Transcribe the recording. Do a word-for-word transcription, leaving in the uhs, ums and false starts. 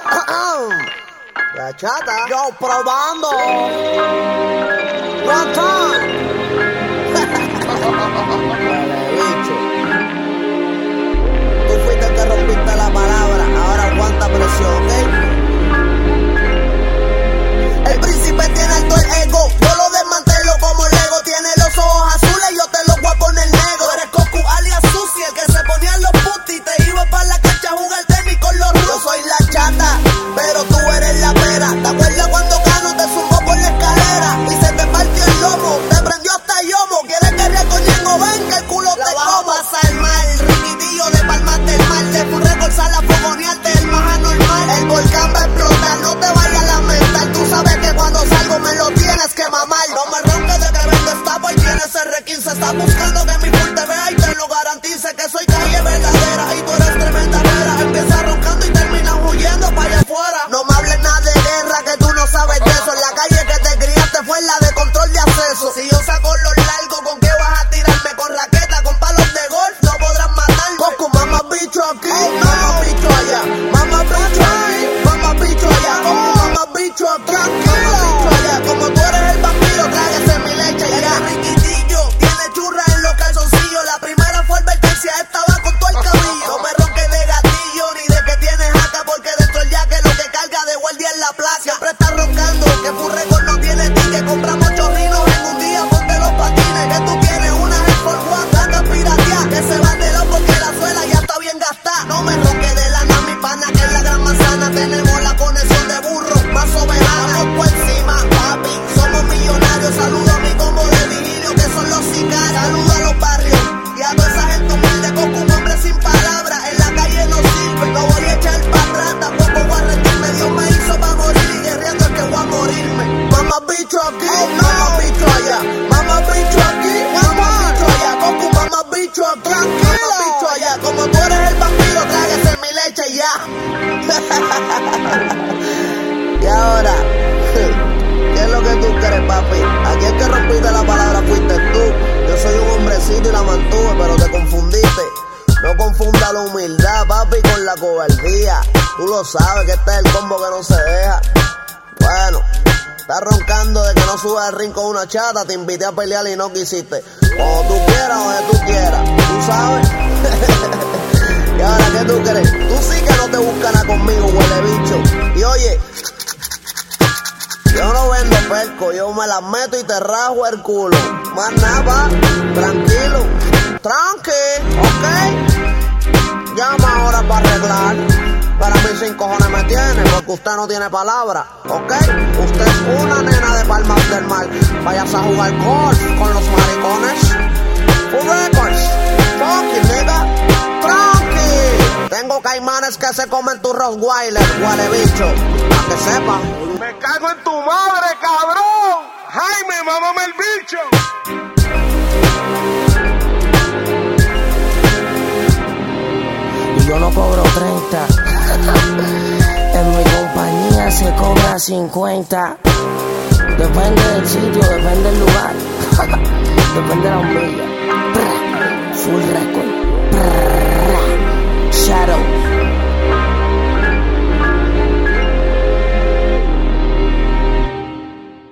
La chata. Yo probando. One time. Vale, bicho. Tú fuiste el que rompiste la palabra. Ahora aguanta presión, ¿ok? El príncipe tiene alto el ego. Yo lo desmantelo como el Lego. Tiene los ojos azules, yo te los voy a poner negro. Eres Cocu alias Susi, el que se ponía en los putis. Te iba para la cancha a jugar tenis con los rusos. Yo soy la chata, pero tú eres la pera. ¿Te acuerdas cuando Cano te zumbó por la escalera? Y se te partió el lomo, te prendió hasta yomo. ¿Quieres que recoñengo ven que el culo te coma? Pasa el mal, riquitillo de Palmas del Mar. Te fui recolzar la fogonearte, el más anormal. El volcán va a explotar, no te vayas a lamentar. Tú sabes que cuando salgo me lo tienes que mamar. No me ronques de que vendo esta boy, tienes R quince. Estás buscando que mi full te vea y te lo garantice. Que soy calle verdadera y tú eres tremenda vera. Empieza roncando y terminas huyendo para allá afuera. No me hables nada de guerra, que tú no sabes de eso. En la calle que te criaste fue la de control de acceso. Si yo saco los largos, ¿con qué vas a tirarme? Con raqueta, con palos de golf, no podrás matarme. Coco, mamá bicho aquí, mamá bicho allá. Mamá bicho aquí, mamá bicho allá. Coco, mamá bicho aquí, mamá bicho allá. Como tú eres el vampiro, trágase mi leche y ya. Riquitillo, tiene churra en los calzoncillos. La primera fue advertencia, estaba con todo el cabillo. No me ronques de gatillo, ni de que tienes jaca, porque dentro el yaque lo que carga de guardia en la plaza. Siempre está roncando, que Furrecor no tiene ticket. Compramos chorrinos en un día, ponte los patines. Que tú tienes una Air Force One, gatas pirateadas. Que se van de loco porque la suela ya está bien gastada. No me ronques de lana, mi pana, que es la gran manzana. Tenemos la conexión de burro, más soberana. Vamos por encima, papi, somos millonarios. Saludo a mi combo de vigilio, que son los sicarios. Saludo a los barrios y a toda esa gente humilde. Con un hombre sin palabras, en la calle no sirve. No voy a echar para atrás, tampoco voy a rendirme. Dios me hizo para morir y guerreando es que voy a morirme. Mamá bicho aquí, mamá bicho allá. Mamá bicho aquí, mamá bicho allá. Coco, mamá bicho aquí, mamá bicho allá. Como tú eres el vampiro, trágase mi leche y ya. Y ahora, ¿qué es lo que tú quieres, papi? Aquí el que rompiste la palabra fuiste tú. Yo soy un hombrecito y la mantuve, pero te confundiste. No confunda la humildad, papi, con la cobardía. Tú lo sabes que este es el combo que no se deja. Bueno, estás roncando de que no subas al ring con una chata. Te invité a pelear y no quisiste. Cuando tú quieras, donde tú quieras. ¿Tú sabes? ¿Y ahora qué tú crees? Tú sí que no te buscan a conmigo, huele bicho. Y oye, yo no vendo perco, yo me las meto y te rajo el culo. Más nada, pa, tranquilo, tranqui, ok. Llama ahora para arreglar. Para mí sin cojones me tiene, porque usted no tiene palabra, ok. Usted es una nena de Palmas del Mar. Vayas a jugar golf con los maricones. Furrecor, fucking nigga, tranqui. Tengo caimanes que se comen tu Rottweiler, huele bicho, para que sepa. Me cago en tu madre, cabrón. Jaime, mámame el bicho. Y yo no cobro treinta. En mi compañía se cobra cincuenta. Depende del sitio, depende del lugar. Depende de la humildad.